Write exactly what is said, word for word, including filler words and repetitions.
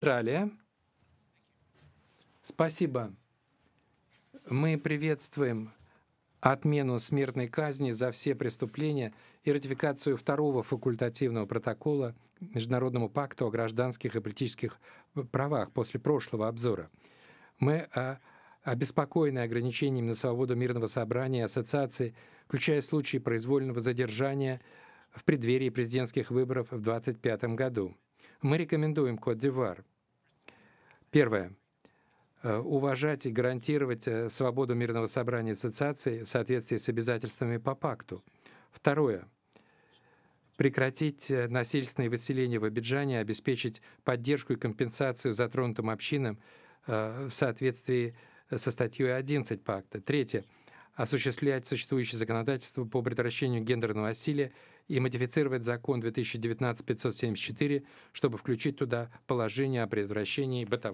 Австралия. Спасибо. Мы приветствуем отмену смертной казни за все преступления и ратификацию второго факультативного протокола к Международному пакту о гражданских и политических э, правах после прошлого обзора. Мы а, обеспокоены ограничениями на свободу мирного собрания и ассоциации, включая случаи произвольного задержания в преддверии президентских выборов в две тысячи двадцать пятом году. Мы рекомендуем Кот-д'Ивуар. Первое. Э, уважать и гарантировать э, свободу мирного собрания и ассоциации в соответствии с обязательствами по пакту. Второе. Прекратить э, насильственные выселения в Абиджане, обеспечить поддержку и компенсацию затронутым общинам э, в соответствии со статьей одиннадцать пакта. Третье. Осуществлять существующее законодательство по предотвращению гендерного насилия и модифицировать закон две тысячи девятнадцать пятьсот семьдесят четыре, чтобы включить туда положение о предотвращении бытовых